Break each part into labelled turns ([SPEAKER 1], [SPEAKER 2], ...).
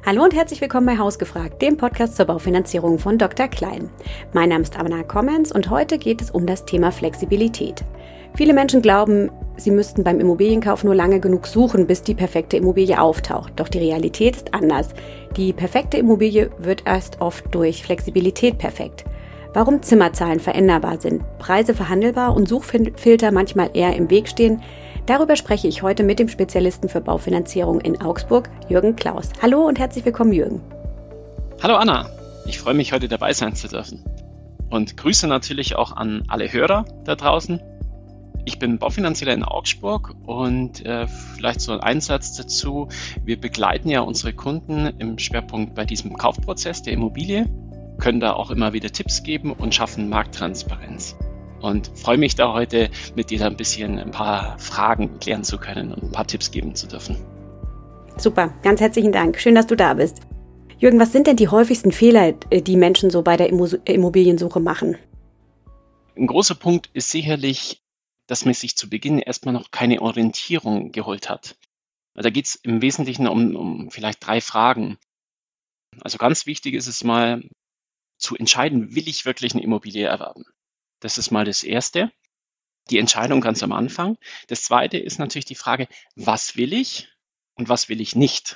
[SPEAKER 1] Hallo und herzlich willkommen bei Hausgefragt, dem Podcast zur Baufinanzierung von Dr. Klein. Mein Name ist Anna Kommens und heute geht es um das Thema Flexibilität. Viele Menschen glauben, sie müssten beim Immobilienkauf nur lange genug suchen, bis die perfekte Immobilie auftaucht. Doch die Realität ist anders. Die perfekte Immobilie wird erst oft durch Flexibilität perfekt. Warum Zimmerzahlen veränderbar sind, Preise verhandelbar und Suchfilter manchmal eher im Weg stehen, darüber spreche ich heute mit dem Spezialisten für Baufinanzierung in Augsburg, Jürgen Klaus. Hallo und herzlich willkommen, Jürgen.
[SPEAKER 2] Hallo Anna, ich freue mich, heute dabei sein zu dürfen. Und Grüße natürlich auch an alle Hörer da draußen. Ich bin Baufinanzieller in Augsburg und vielleicht so ein Satz dazu. Wir begleiten ja unsere Kunden im Schwerpunkt bei diesem Kaufprozess der Immobilie, können da auch immer wieder Tipps geben und schaffen Markttransparenz. Und freue mich da heute mit dir ein paar Fragen klären zu können und ein paar Tipps geben zu dürfen.
[SPEAKER 1] Super, ganz herzlichen Dank. Schön, dass du da bist. Jürgen, was sind denn die häufigsten Fehler, die Menschen so bei der Immobiliensuche machen?
[SPEAKER 2] Ein großer Punkt ist sicherlich, dass man sich zu Beginn erstmal noch keine Orientierung geholt hat. Da geht es im Wesentlichen um vielleicht 3 Fragen. Also ganz wichtig ist es mal zu entscheiden, will ich wirklich eine Immobilie erwerben? Das ist mal das Erste, die Entscheidung ganz am Anfang. Das Zweite ist natürlich die Frage, was will ich und was will ich nicht?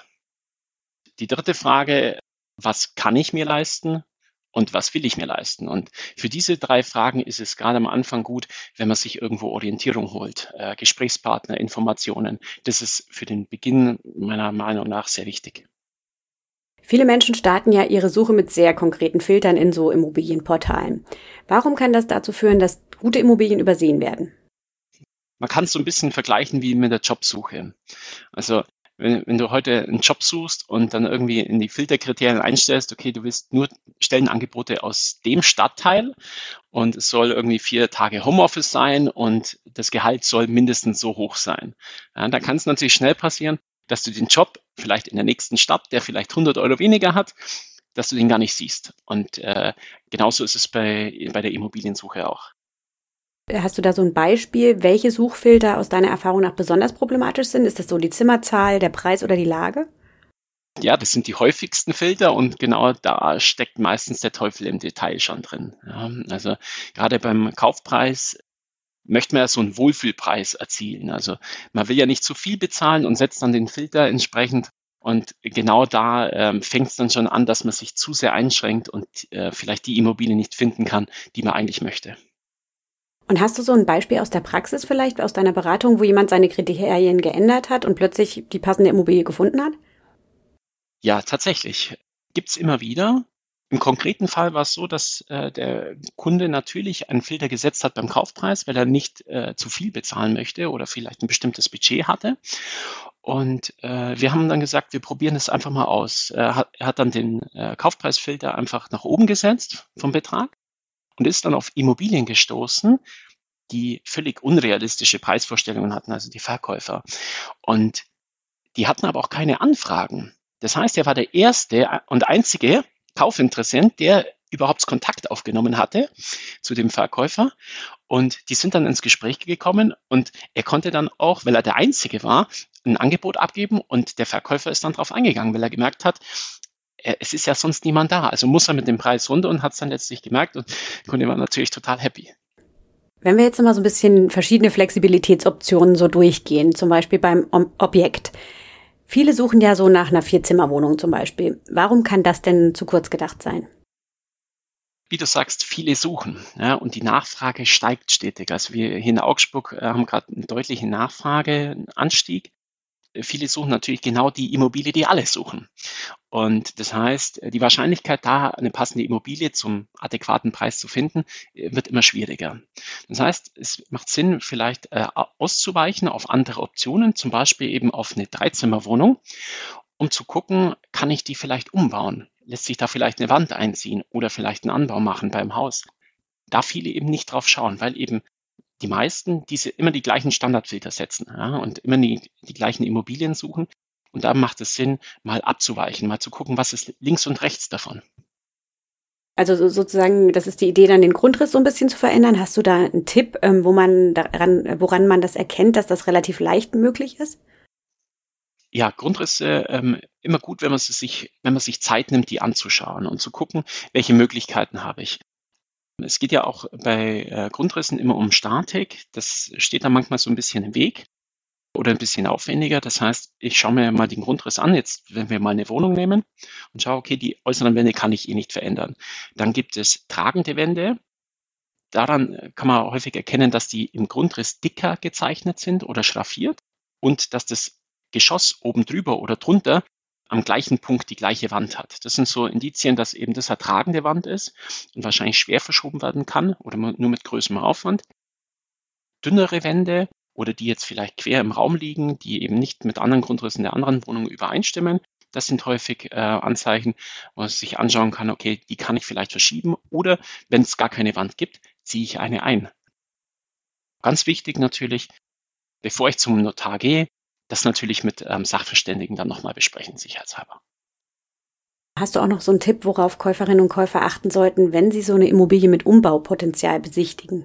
[SPEAKER 2] Die dritte Frage, was kann ich mir leisten und was will ich mir leisten? Und für diese 3 Fragen ist es gerade am Anfang gut, wenn man sich irgendwo Orientierung holt, Gesprächspartner, Informationen. Das ist für den Beginn meiner Meinung nach sehr wichtig.
[SPEAKER 1] Viele Menschen starten ja ihre Suche mit sehr konkreten Filtern in so Immobilienportalen. Warum kann das dazu führen, dass gute Immobilien übersehen werden?
[SPEAKER 2] Man kann es so ein bisschen vergleichen wie mit der Jobsuche. Also wenn du heute einen Job suchst und dann irgendwie in die Filterkriterien einstellst, okay, du willst nur Stellenangebote aus dem Stadtteil und es soll irgendwie 4 Tage Homeoffice sein und das Gehalt soll mindestens so hoch sein. Ja, da kann es natürlich schnell passieren, dass du den Job vielleicht in der nächsten Stadt, der vielleicht 100 Euro weniger hat, dass du den gar nicht siehst. Und genauso ist es bei der Immobiliensuche auch.
[SPEAKER 1] Hast du da so ein Beispiel, welche Suchfilter aus deiner Erfahrung nach besonders problematisch sind? Ist das so die Zimmerzahl, der Preis oder die Lage?
[SPEAKER 2] Ja, das sind die häufigsten Filter und genau da steckt meistens der Teufel im Detail schon drin. Ja, also gerade beim Kaufpreis möchte man ja so einen Wohlfühlpreis erzielen. Also man will ja nicht zu viel bezahlen und setzt dann den Filter entsprechend. Und genau da fängt es dann schon an, dass man sich zu sehr einschränkt und vielleicht die Immobilie nicht finden kann, die man eigentlich möchte.
[SPEAKER 1] Und hast du so ein Beispiel aus der Praxis vielleicht, aus deiner Beratung, wo jemand seine Kriterien geändert hat und plötzlich die passende Immobilie gefunden hat?
[SPEAKER 2] Ja, tatsächlich. Gibt's immer wieder. Im konkreten Fall war es so, dass der Kunde natürlich einen Filter gesetzt hat beim Kaufpreis, weil er nicht zu viel bezahlen möchte oder vielleicht ein bestimmtes Budget hatte. Und wir haben dann gesagt, wir probieren es einfach mal aus. Er hat dann den Kaufpreisfilter einfach nach oben gesetzt vom Betrag und ist dann auf Immobilien gestoßen, die völlig unrealistische Preisvorstellungen hatten, also die Verkäufer. Und die hatten aber auch keine Anfragen. Das heißt, er war der erste und einzige Kaufinteressent, der überhaupt Kontakt aufgenommen hatte zu dem Verkäufer. Und die sind dann ins Gespräch gekommen und er konnte dann auch, weil er der Einzige war, ein Angebot abgeben und der Verkäufer ist dann drauf eingegangen, weil er gemerkt hat, es ist ja sonst niemand da. Also muss er mit dem Preis runter und hat es dann letztlich gemerkt und der Kunde war natürlich total happy.
[SPEAKER 1] Wenn wir jetzt mal so ein bisschen verschiedene Flexibilitätsoptionen so durchgehen, zum Beispiel beim Objekt. Viele suchen ja so nach einer 4-Zimmer-Wohnung zum Beispiel. Warum kann das denn zu kurz gedacht sein?
[SPEAKER 2] Wie du sagst, viele suchen, ja, und die Nachfrage steigt stetig. Also wir hier in Augsburg haben gerade einen deutlichen Nachfrageanstieg. Viele suchen natürlich genau die Immobilie, die alle suchen. Und das heißt, die Wahrscheinlichkeit, da eine passende Immobilie zum adäquaten Preis zu finden, wird immer schwieriger. Das heißt, es macht Sinn, vielleicht auszuweichen auf andere Optionen, zum Beispiel eben auf eine 3-Zimmer-Wohnung, um zu gucken, kann ich die vielleicht umbauen? Lässt sich da vielleicht eine Wand einziehen oder vielleicht einen Anbau machen beim Haus? Da viele eben nicht drauf schauen, weil eben die meisten immer die gleichen Standardfilter setzen, ja, und immer die gleichen Immobilien suchen. Und da macht es Sinn, mal abzuweichen, mal zu gucken, was ist links und rechts davon.
[SPEAKER 1] Also sozusagen, das ist die Idee, dann den Grundriss so ein bisschen zu verändern. Hast du da einen Tipp, woran man das erkennt, dass das relativ leicht möglich ist?
[SPEAKER 2] Ja, Grundrisse, immer gut, wenn man sich Zeit nimmt, die anzuschauen und zu gucken, welche Möglichkeiten habe ich. Es geht ja auch bei Grundrissen immer um Statik. Das steht da manchmal so ein bisschen im Weg oder ein bisschen aufwendiger. Das heißt, ich schaue mir mal den Grundriss an, jetzt wenn wir mal eine Wohnung nehmen und schaue, okay, die äußeren Wände kann ich nicht verändern. Dann gibt es tragende Wände. Daran kann man häufig erkennen, dass die im Grundriss dicker gezeichnet sind oder schraffiert und dass das Geschoss oben drüber oder drunter am gleichen Punkt die gleiche Wand hat. Das sind so Indizien, dass eben das eine tragende Wand ist und wahrscheinlich schwer verschoben werden kann oder nur mit größerem Aufwand. Dünnere Wände oder die jetzt vielleicht quer im Raum liegen, die eben nicht mit anderen Grundrissen der anderen Wohnungen übereinstimmen, das sind häufig Anzeichen, wo man sich anschauen kann, okay, die kann ich vielleicht verschieben oder wenn es gar keine Wand gibt, ziehe ich eine ein. Ganz wichtig natürlich, bevor ich zum Notar gehe, das natürlich mit Sachverständigen dann nochmal besprechen, sicherheitshalber.
[SPEAKER 1] Hast du auch noch so einen Tipp, worauf Käuferinnen und Käufer achten sollten, wenn sie so eine Immobilie mit Umbaupotenzial besichtigen?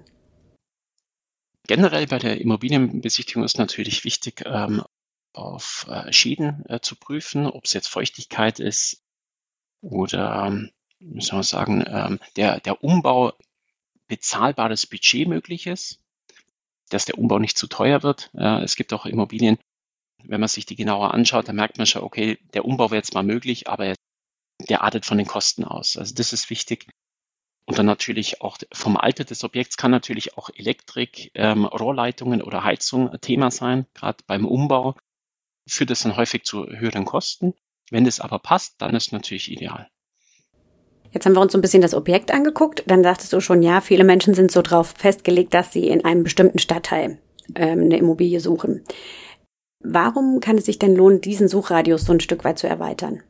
[SPEAKER 2] Generell bei der Immobilienbesichtigung ist natürlich wichtig, auf Schäden zu prüfen, ob es jetzt Feuchtigkeit ist oder, wie soll man sagen, der Umbau bezahlbares Budget möglich ist, dass der Umbau nicht zu teuer wird. Es gibt auch Immobilien, wenn man sich die genauer anschaut, dann merkt man schon, okay, der Umbau wäre jetzt mal möglich, aber der artet von den Kosten aus. Also das ist wichtig. Und dann natürlich auch vom Alter des Objekts kann natürlich auch Elektrik, Rohrleitungen oder Heizung ein Thema sein. Gerade beim Umbau führt das dann häufig zu höheren Kosten. Wenn das aber passt, dann ist es natürlich ideal.
[SPEAKER 1] Jetzt haben wir uns so ein bisschen das Objekt angeguckt. Dann sagtest du schon, ja, viele Menschen sind so drauf festgelegt, dass sie in einem bestimmten Stadtteil eine Immobilie suchen. Warum kann es sich denn lohnen, diesen Suchradius so ein Stück weit zu erweitern?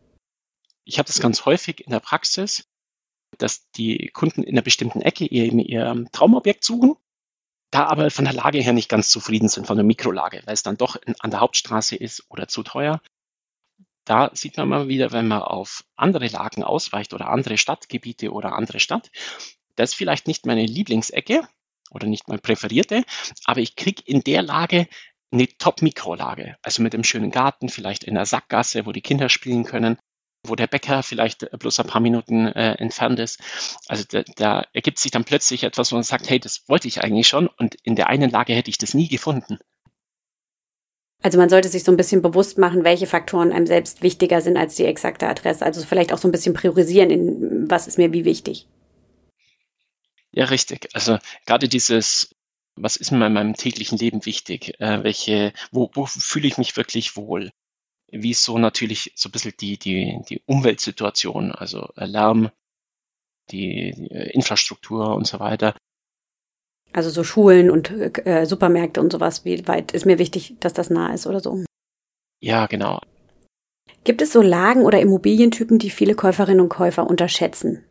[SPEAKER 2] Ich habe das ganz häufig in der Praxis, dass die Kunden in einer bestimmten Ecke ihr Traumobjekt suchen, da aber von der Lage her nicht ganz zufrieden sind, von der Mikrolage, weil es dann doch an der Hauptstraße ist oder zu teuer. Da sieht man mal wieder, wenn man auf andere Lagen ausweicht oder andere Stadtgebiete oder andere Stadt, das ist vielleicht nicht meine Lieblingsecke oder nicht meine präferierte, aber ich kriege in der Lage eine Top-Mikrolage, also mit einem schönen Garten, vielleicht in der Sackgasse, wo die Kinder spielen können, wo der Bäcker vielleicht bloß ein paar Minuten entfernt ist. Also da ergibt sich dann plötzlich etwas, wo man sagt, hey, das wollte ich eigentlich schon und in der einen Lage hätte ich das nie gefunden.
[SPEAKER 1] Also man sollte sich so ein bisschen bewusst machen, welche Faktoren einem selbst wichtiger sind als die exakte Adresse. Also vielleicht auch so ein bisschen priorisieren, in was ist mir wie wichtig.
[SPEAKER 2] Ja, richtig. Also gerade dieses, was ist mir in meinem täglichen Leben wichtig? Wo fühle ich mich wirklich wohl? Wie ist so natürlich so ein bisschen die Umweltsituation, also Lärm, die Infrastruktur und so weiter.
[SPEAKER 1] Also so Schulen und Supermärkte und sowas, wie weit ist mir wichtig, dass das nah ist oder so.
[SPEAKER 2] Ja, genau.
[SPEAKER 1] Gibt es so Lagen oder Immobilientypen, die viele Käuferinnen und Käufer unterschätzen?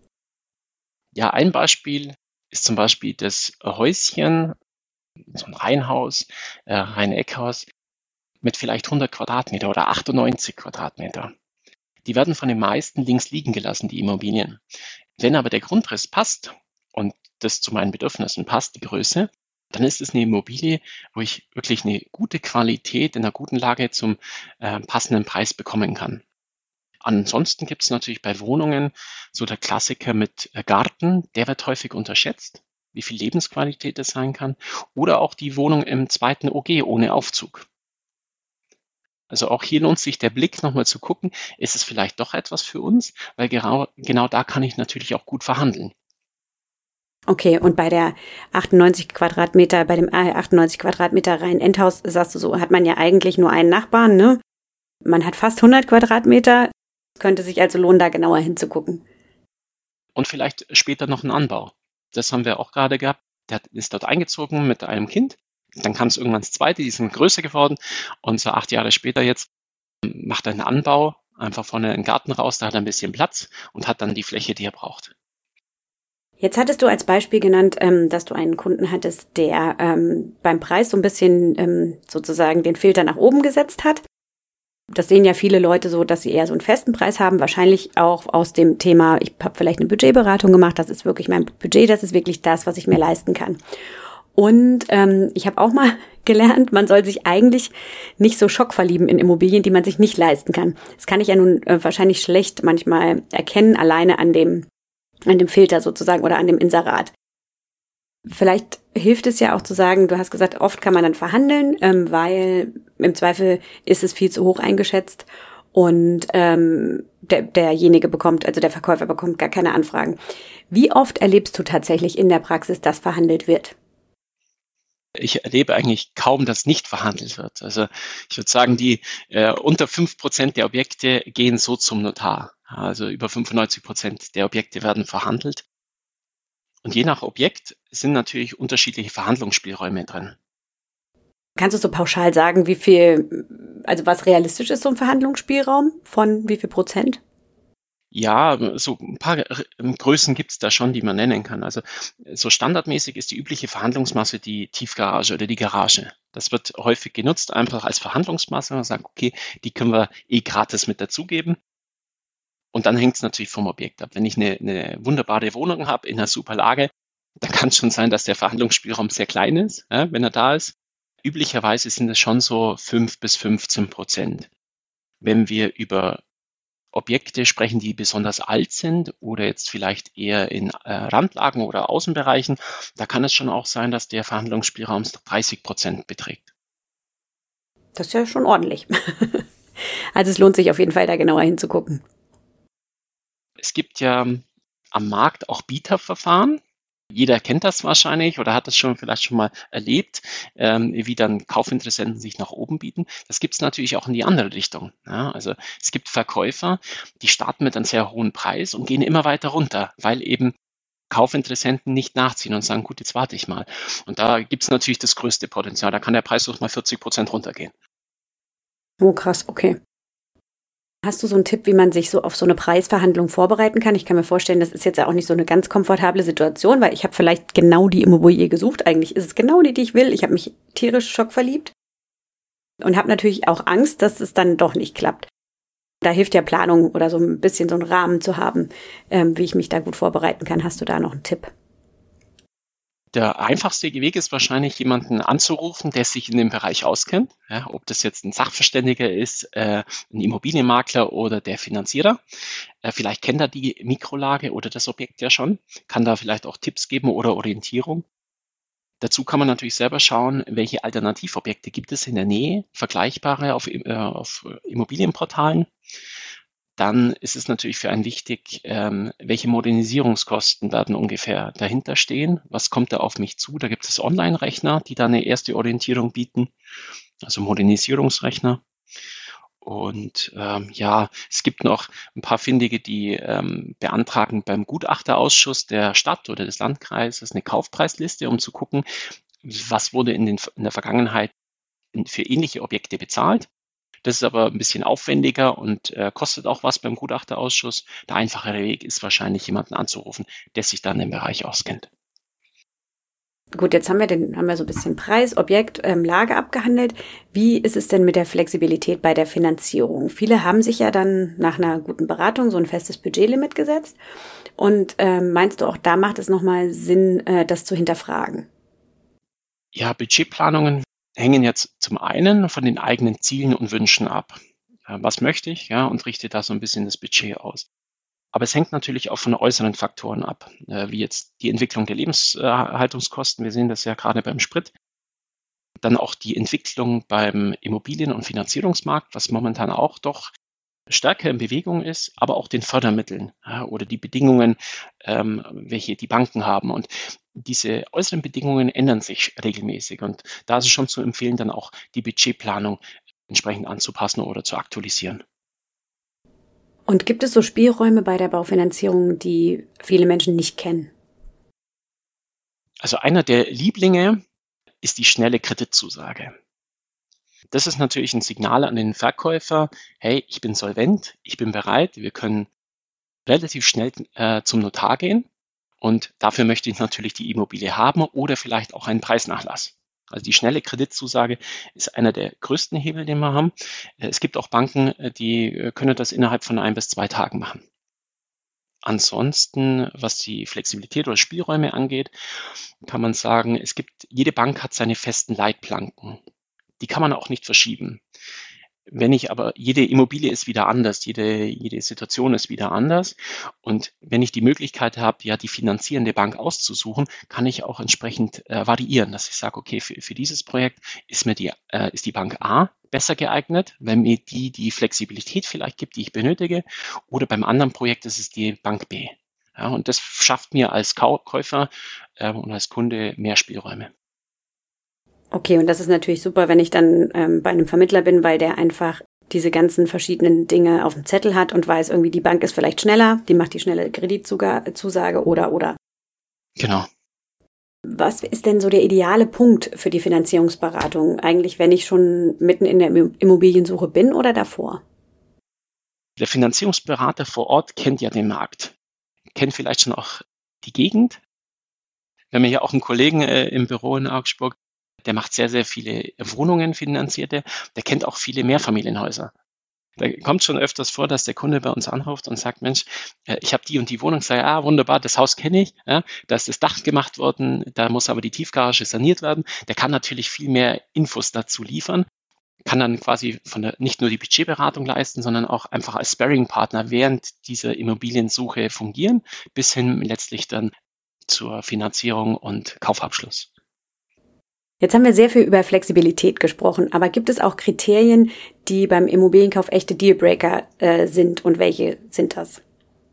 [SPEAKER 2] Ja, ein Beispiel ist zum Beispiel das Häuschen, so ein Reihenhaus, Reihen-Eckhaus mit vielleicht 100 Quadratmeter oder 98 Quadratmeter. Die werden von den meisten links liegen gelassen, die Immobilien. Wenn aber der Grundriss passt und das zu meinen Bedürfnissen passt, die Größe, dann ist es eine Immobilie, wo ich wirklich eine gute Qualität in einer guten Lage zum passenden Preis bekommen kann. Ansonsten gibt es natürlich bei Wohnungen so der Klassiker mit Garten, der wird häufig unterschätzt, wie viel Lebensqualität das sein kann. Oder auch die Wohnung im zweiten OG ohne Aufzug. Also auch hier lohnt sich der Blick nochmal zu gucken, ist es vielleicht doch etwas für uns, weil genau da kann ich natürlich auch gut verhandeln.
[SPEAKER 1] Okay, und bei der 98 Quadratmeter, bei dem 98 Quadratmeter Reihen-Endhaus, sagst du so, hat man ja eigentlich nur einen Nachbarn, ne? Man hat fast 100 Quadratmeter, könnte sich also lohnen, da genauer hinzugucken.
[SPEAKER 2] Und vielleicht später noch ein Anbau. Das haben wir auch gerade gehabt. Der ist dort eingezogen mit einem Kind. Dann kam es irgendwann das zweite, die sind größer geworden. Und so 8 Jahre später jetzt macht er einen Anbau, einfach vorne einen Garten raus, da hat er ein bisschen Platz und hat dann die Fläche, die er braucht.
[SPEAKER 1] Jetzt hattest du als Beispiel genannt, dass du einen Kunden hattest, der beim Preis so ein bisschen sozusagen den Filter nach oben gesetzt hat. Das sehen ja viele Leute so, dass sie eher so einen festen Preis haben. Wahrscheinlich auch aus dem Thema, ich habe vielleicht eine Budgetberatung gemacht, das ist wirklich mein Budget, das ist wirklich das, was ich mir leisten kann. Und ich habe auch mal gelernt, man soll sich eigentlich nicht so schockverlieben in Immobilien, die man sich nicht leisten kann. Das kann ich ja nun wahrscheinlich schlecht manchmal erkennen, alleine an dem Filter sozusagen oder an dem Inserat. Vielleicht hilft es ja auch zu sagen, du hast gesagt, oft kann man dann verhandeln, weil im Zweifel ist es viel zu hoch eingeschätzt und derjenige bekommt, also der Verkäufer bekommt gar keine Anfragen. Wie oft erlebst du tatsächlich in der Praxis, dass verhandelt wird?
[SPEAKER 2] Ich erlebe eigentlich kaum, dass nicht verhandelt wird. Also ich würde sagen, die unter 5% der Objekte gehen so zum Notar. Also über 95% der Objekte werden verhandelt. Und je nach Objekt sind natürlich unterschiedliche Verhandlungsspielräume drin.
[SPEAKER 1] Kannst du so pauschal sagen, wie viel, also was realistisch ist, so ein Verhandlungsspielraum von wie viel Prozent?
[SPEAKER 2] Ja, so ein paar Größen gibt es da schon, die man nennen kann. Also so standardmäßig ist die übliche Verhandlungsmasse die Tiefgarage oder die Garage. Das wird häufig genutzt, einfach als Verhandlungsmasse. Man sagt, okay, die können wir gratis mit dazugeben. Und dann hängt es natürlich vom Objekt ab. Wenn ich eine wunderbare Wohnung habe in einer super Lage, dann kann es schon sein, dass der Verhandlungsspielraum sehr klein ist, ja, wenn er da ist. Üblicherweise sind es schon so 5 bis 15%. Wenn wir über Objekte sprechen, die besonders alt sind oder jetzt vielleicht eher in Randlagen oder Außenbereichen, da kann es schon auch sein, dass der Verhandlungsspielraum 30% beträgt.
[SPEAKER 1] Das ist ja schon ordentlich. Also es lohnt sich auf jeden Fall, da genauer hinzugucken.
[SPEAKER 2] Es gibt ja am Markt auch Bieterverfahren. Jeder kennt das wahrscheinlich oder hat das vielleicht schon mal erlebt, wie dann Kaufinteressenten sich nach oben bieten. Das gibt es natürlich auch in die andere Richtung. Ja, also es gibt Verkäufer, die starten mit einem sehr hohen Preis und gehen immer weiter runter, weil eben Kaufinteressenten nicht nachziehen und sagen, gut, jetzt warte ich mal. Und da gibt es natürlich das größte Potenzial. Da kann der Preis auch mal 40% runtergehen.
[SPEAKER 1] Oh, krass, okay. Hast du so einen Tipp, wie man sich so auf so eine Preisverhandlung vorbereiten kann? Ich kann mir vorstellen, das ist jetzt ja auch nicht so eine ganz komfortable Situation, weil ich habe vielleicht genau die Immobilie gesucht. Eigentlich ist es genau die ich will. Ich habe mich tierisch schockverliebt und habe natürlich auch Angst, dass es dann doch nicht klappt. Da hilft ja Planung oder so ein bisschen so einen Rahmen zu haben, wie ich mich da gut vorbereiten kann. Hast du da noch einen Tipp?
[SPEAKER 2] Der einfachste Weg ist wahrscheinlich, jemanden anzurufen, der sich in dem Bereich auskennt. Ja, ob das jetzt ein Sachverständiger ist, ein Immobilienmakler oder der Finanzierer. Vielleicht kennt er die Mikrolage oder das Objekt ja schon, kann da vielleicht auch Tipps geben oder Orientierung. Dazu kann man natürlich selber schauen, welche Alternativobjekte gibt es in der Nähe, vergleichbare auf Immobilienportalen. Dann ist es natürlich für einen wichtig, welche Modernisierungskosten werden ungefähr dahinter stehen. Was kommt da auf mich zu? Da gibt es Online-Rechner, die da eine erste Orientierung bieten, also Modernisierungsrechner. Und es gibt noch ein paar Findige, die beantragen beim Gutachterausschuss der Stadt oder des Landkreises eine Kaufpreisliste, um zu gucken, was wurde in der Vergangenheit für ähnliche Objekte bezahlt. Das ist aber ein bisschen aufwendiger und kostet auch was beim Gutachterausschuss. Der einfachere Weg ist wahrscheinlich, jemanden anzurufen, der sich dann im Bereich auskennt.
[SPEAKER 1] Gut, jetzt haben wir so ein bisschen Preis, Objekt, Lage abgehandelt. Wie ist es denn mit der Flexibilität bei der Finanzierung? Viele haben sich ja dann nach einer guten Beratung so ein festes Budgetlimit gesetzt. Und meinst du, auch da macht es nochmal Sinn, das zu hinterfragen?
[SPEAKER 2] Ja, Budgetplanungen hängen jetzt zum einen von den eigenen Zielen und Wünschen ab. Was möchte ich? Ja, und richte da so ein bisschen das Budget aus. Aber es hängt natürlich auch von äußeren Faktoren ab, wie jetzt die Entwicklung der Lebenshaltungskosten. Wir sehen das ja gerade beim Sprit. Dann auch die Entwicklung beim Immobilien- und Finanzierungsmarkt, was momentan auch doch stärker in Bewegung ist, aber auch den Fördermitteln oder die Bedingungen, welche die Banken haben. Und diese äußeren Bedingungen ändern sich regelmäßig. Und da ist es schon zu empfehlen, dann auch die Budgetplanung entsprechend anzupassen oder zu aktualisieren.
[SPEAKER 1] Und gibt es so Spielräume bei der Baufinanzierung, die viele Menschen nicht kennen?
[SPEAKER 2] Also einer der Lieblinge ist die schnelle Kreditzusage. Das ist natürlich ein Signal an den Verkäufer, hey, ich bin solvent, ich bin bereit, wir können relativ schnell zum Notar gehen und dafür möchte ich natürlich die Immobilie haben oder vielleicht auch einen Preisnachlass. Also die schnelle Kreditzusage ist einer der größten Hebel, den wir haben. Es gibt auch Banken, die können das innerhalb von 1 bis 2 Tagen machen. Ansonsten, was die Flexibilität oder Spielräume angeht, kann man sagen, jede Bank hat seine festen Leitplanken. Die kann man auch nicht verschieben. Jede Immobilie ist wieder anders, jede Situation ist wieder anders. Und wenn ich die Möglichkeit habe, ja, die finanzierende Bank auszusuchen, kann ich auch entsprechend variieren, dass ich sage, okay, für dieses Projekt ist die Bank A besser geeignet, weil mir die Flexibilität vielleicht gibt, die ich benötige, oder beim anderen Projekt ist es die Bank B. Ja, und das schafft mir als Käufer und als Kunde mehr Spielräume.
[SPEAKER 1] Okay, und das ist natürlich super, wenn ich dann bei einem Vermittler bin, weil der einfach diese ganzen verschiedenen Dinge auf dem Zettel hat und weiß, irgendwie die Bank ist vielleicht schneller, die macht die schnelle Kreditzusage oder.
[SPEAKER 2] Genau.
[SPEAKER 1] Was ist denn so der ideale Punkt für die Finanzierungsberatung? Eigentlich, wenn ich schon mitten in der Immobiliensuche bin oder davor?
[SPEAKER 2] Der Finanzierungsberater vor Ort kennt ja den Markt, kennt vielleicht schon auch die Gegend. Wir haben ja auch einen Kollegen im Büro in Augsburg, der macht sehr, sehr viele Wohnungen finanzierte. Der kennt auch viele Mehrfamilienhäuser. Da kommt schon öfters vor, dass der Kunde bei uns anruft und sagt, Mensch, ich habe die und die Wohnung. Ich sage, wunderbar, das Haus kenne ich. Ja, da ist das Dach gemacht worden, da muss aber die Tiefgarage saniert werden. Der kann natürlich viel mehr Infos dazu liefern, kann dann quasi nicht nur die Budgetberatung leisten, sondern auch einfach als Sparring-Partner während dieser Immobiliensuche fungieren, bis hin letztlich dann zur Finanzierung und Kaufabschluss.
[SPEAKER 1] Jetzt haben wir sehr viel über Flexibilität gesprochen, aber gibt es auch Kriterien, die beim Immobilienkauf echte Dealbreaker sind und welche sind das?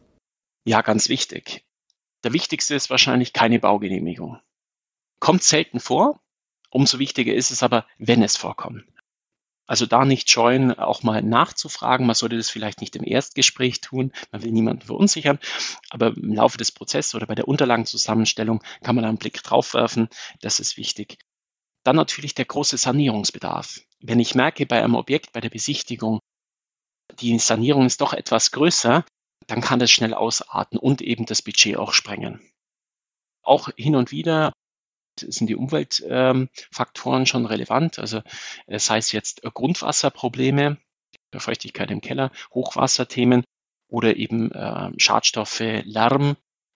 [SPEAKER 2] Ja, ganz wichtig. Der wichtigste ist wahrscheinlich keine Baugenehmigung. Kommt selten vor, umso wichtiger ist es aber, wenn es vorkommt. Also da nicht scheuen, auch mal nachzufragen. Man sollte das vielleicht nicht im Erstgespräch tun, man will niemanden verunsichern, aber im Laufe des Prozesses oder bei der Unterlagenzusammenstellung kann man da einen Blick drauf werfen, das ist wichtig. Dann natürlich der große Sanierungsbedarf. Wenn ich merke bei einem Objekt, bei der Besichtigung, die Sanierung ist doch etwas größer, dann kann das schnell ausarten und eben das Budget auch sprengen. Auch hin und wieder sind die Umweltfaktoren schon relevant. Also das heißt jetzt Grundwasserprobleme, Feuchtigkeit im Keller, Hochwasserthemen oder eben Schadstoffe, Lärm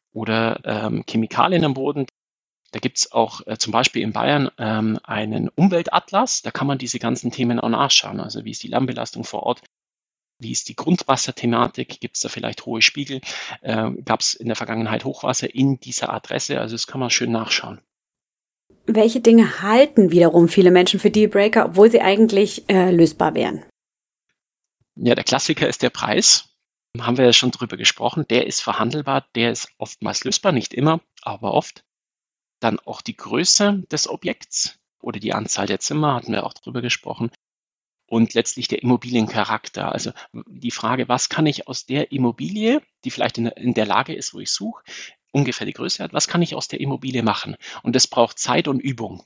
[SPEAKER 2] oder Chemikalien am Boden. Da gibt es auch zum Beispiel in Bayern einen Umweltatlas. Da kann man diese ganzen Themen auch nachschauen. Also wie ist die Lärmbelastung vor Ort? Wie ist die Grundwasserthematik? Gibt es da vielleicht hohe Spiegel? Gab es in der Vergangenheit Hochwasser in dieser Adresse? Also das kann man schön nachschauen.
[SPEAKER 1] Welche Dinge halten wiederum viele Menschen für Dealbreaker, obwohl sie eigentlich lösbar wären?
[SPEAKER 2] Ja, der Klassiker ist der Preis. Haben wir ja schon drüber gesprochen. Der ist verhandelbar, der ist oftmals lösbar, nicht immer, aber oft. Dann auch die Größe des Objekts oder die Anzahl der Zimmer, hatten wir auch drüber gesprochen. Und letztlich der Immobiliencharakter. Also die Frage, was kann ich aus der Immobilie, die vielleicht in der Lage ist, wo ich suche, ungefähr die Größe hat, was kann ich aus der Immobilie machen? Und das braucht Zeit und Übung.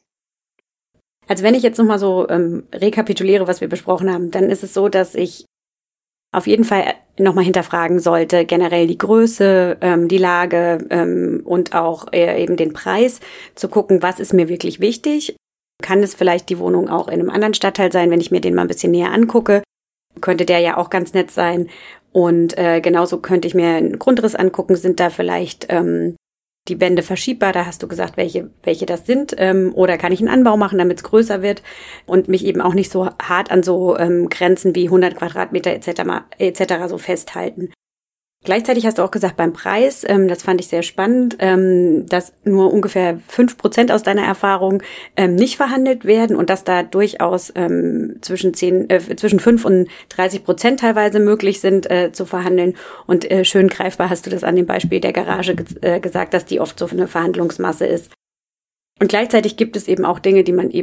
[SPEAKER 1] Also wenn ich jetzt nochmal so rekapituliere, was wir besprochen haben, dann ist es so, dass ich auf jeden Fall nochmal hinterfragen sollte, generell die Größe, die Lage und auch eben den Preis, zu gucken, was ist mir wirklich wichtig. Kann es vielleicht die Wohnung auch in einem anderen Stadtteil sein, wenn ich mir den mal ein bisschen näher angucke? Könnte der ja auch ganz nett sein. Und genauso könnte ich mir einen Grundriss angucken. Sind da vielleicht die Wände verschiebbar? Da hast du gesagt, welche das sind. Oder kann ich einen Anbau machen, damit es größer wird und mich eben auch nicht so hart an so Grenzen wie 100 Quadratmeter etc. so festhalten. Gleichzeitig hast du auch gesagt, beim Preis, das fand ich sehr spannend, dass nur ungefähr 5% aus deiner Erfahrung nicht verhandelt werden und dass da durchaus zwischen 5 und 30% teilweise möglich sind zu verhandeln. Und schön greifbar hast du das an dem Beispiel der Garage gesagt, dass die oft so eine Verhandlungsmasse ist. Und gleichzeitig gibt es eben auch Dinge,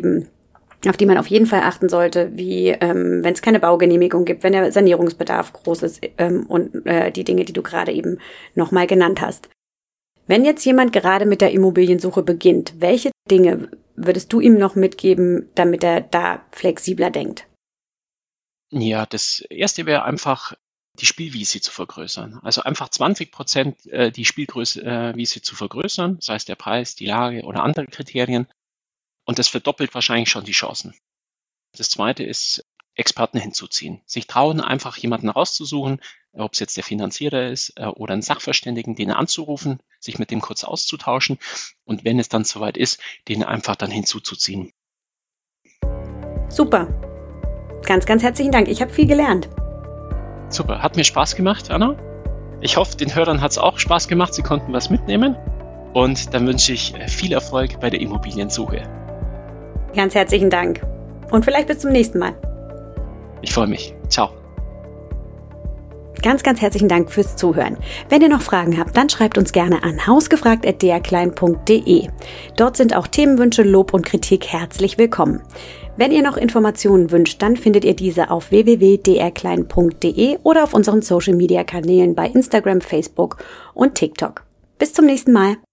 [SPEAKER 1] auf die man auf jeden Fall achten sollte, wie wenn es keine Baugenehmigung gibt, wenn der Sanierungsbedarf groß ist und die Dinge, die du gerade eben nochmal genannt hast. Wenn jetzt jemand gerade mit der Immobiliensuche beginnt, welche Dinge würdest du ihm noch mitgeben, damit er da flexibler denkt?
[SPEAKER 2] Ja, das erste wäre einfach, die Spielwiese zu vergrößern. Also einfach 20% die Spielwiese zu vergrößern, sei es der Preis, die Lage oder andere Kriterien. Und das verdoppelt wahrscheinlich schon die Chancen. Das zweite ist, Experten hinzuziehen. Sich trauen, einfach jemanden rauszusuchen, ob es jetzt der Finanzierer ist oder einen Sachverständigen, den anzurufen, sich mit dem kurz auszutauschen und wenn es dann soweit ist, den einfach dann hinzuzuziehen.
[SPEAKER 1] Super. Ganz, ganz herzlichen Dank. Ich habe viel gelernt.
[SPEAKER 2] Super. Hat mir Spaß gemacht, Anna. Ich hoffe, den Hörern hat es auch Spaß gemacht. Sie konnten was mitnehmen. Und dann wünsche ich viel Erfolg bei der Immobiliensuche.
[SPEAKER 1] Ganz herzlichen Dank. Und vielleicht bis zum nächsten Mal.
[SPEAKER 2] Ich freue mich. Ciao.
[SPEAKER 1] Ganz, ganz herzlichen Dank fürs Zuhören. Wenn ihr noch Fragen habt, dann schreibt uns gerne an hausgefragt@drklein.de. Dort sind auch Themenwünsche, Lob und Kritik herzlich willkommen. Wenn ihr noch Informationen wünscht, dann findet ihr diese auf www.drklein.de oder auf unseren Social-Media-Kanälen bei Instagram, Facebook und TikTok. Bis zum nächsten Mal.